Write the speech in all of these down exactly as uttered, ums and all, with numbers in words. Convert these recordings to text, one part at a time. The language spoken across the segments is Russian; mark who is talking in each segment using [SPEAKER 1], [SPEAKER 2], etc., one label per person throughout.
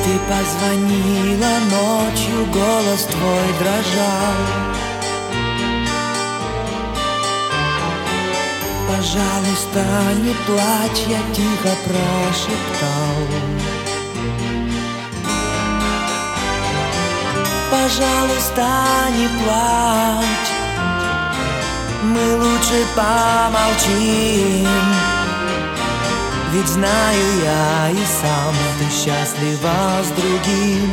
[SPEAKER 1] Ты позвонила ночью, голос твой дрожал. Пожалуйста, не плачь, я тихо прошептал. Пожалуйста, не плачь, мы лучше помолчим. Ведь знаю я и сам, ты счастлива с другим.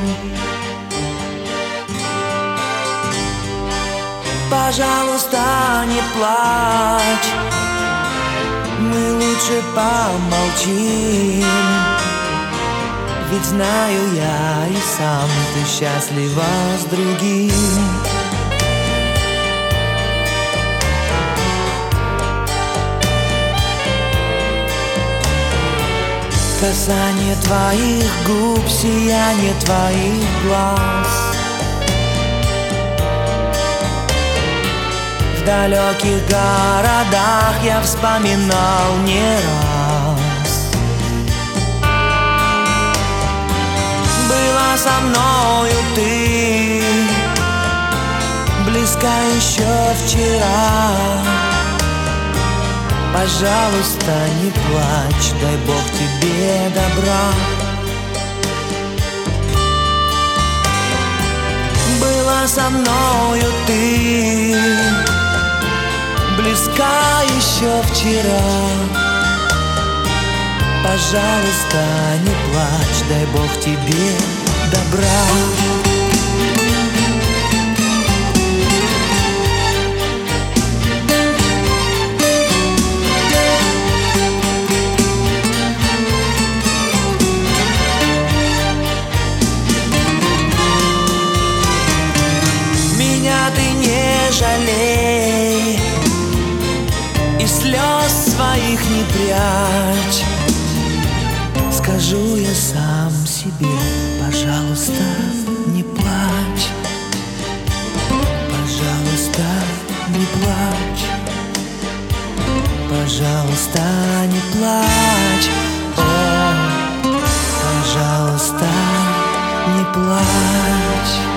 [SPEAKER 1] Пожалуйста, не плачь, мы лучше помолчим. Ведь знаю я и сам, ты счастлива с другим. Касание твоих губ, сияние твоих глаз. В далеких городах я вспоминал не раз. Была со мною ты, близка еще вчера. Пожалуйста, не плачь, дай Бог тебе добра. Была со мною ты, близка еще вчера. Пожалуйста, не плачь, дай Бог тебе добра. Ты не жалей и слез своих не прячь. Скажу я сам себе, пожалуйста, не плачь. Пожалуйста, не плачь. Пожалуйста, не плачь. О, пожалуйста, не плачь.